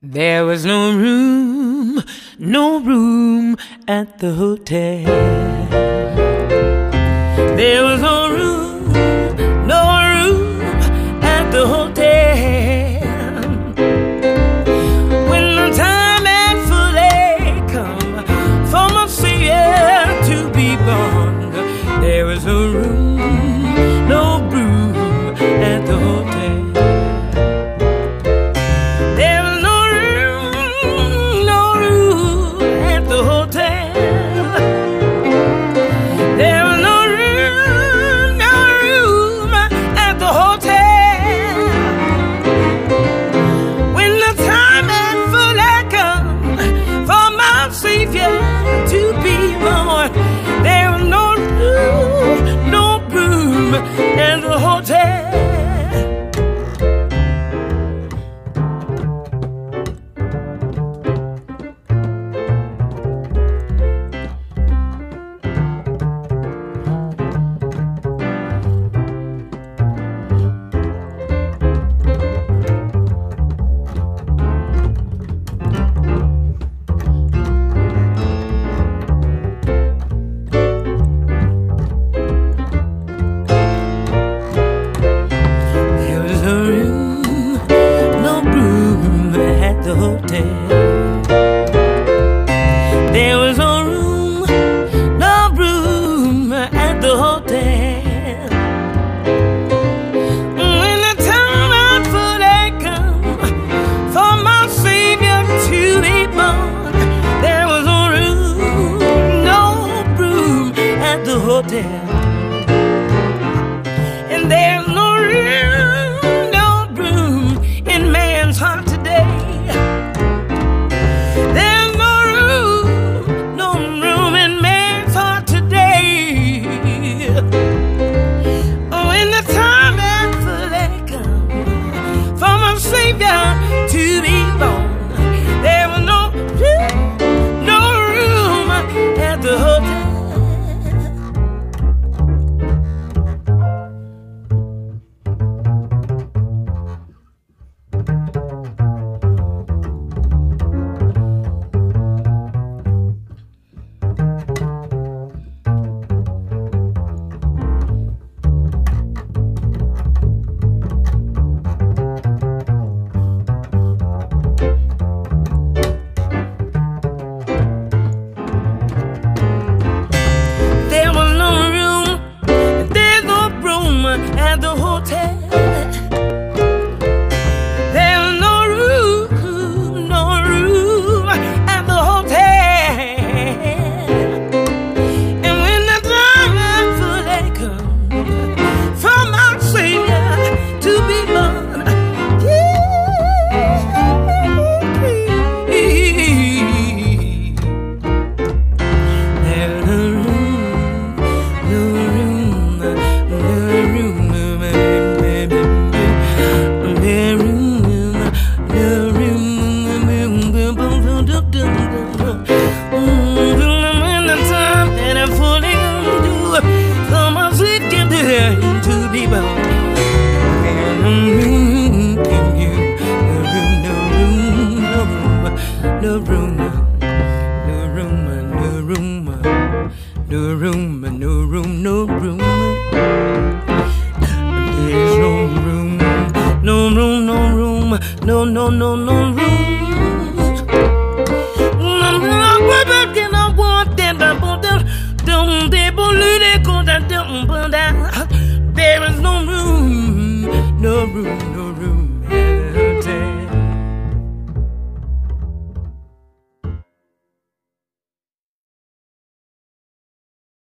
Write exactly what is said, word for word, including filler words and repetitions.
There was no room, no room at the hotel. There was no room, no room at the hotel. When the time had fully come for my Savior to be born, there was no room, no room at the hotel. And the hotel. The hotel. There was no room, no room at the hotel. When the time had fully come for my Savior to be born, there was no room, no room at the hotel. And there's no room, no room in man's heart today. To be born, there was no room, no room at the hotel. At the hotel, there's no room, no room at the hotel. And when the time had fully come for my Savior to be born, there's no room, no room, no room. To be born, no room, no room, no room, no room, no room, no room, no room, no room. There's no room, no room, no room, no, no, no, no room. There is no room, no room.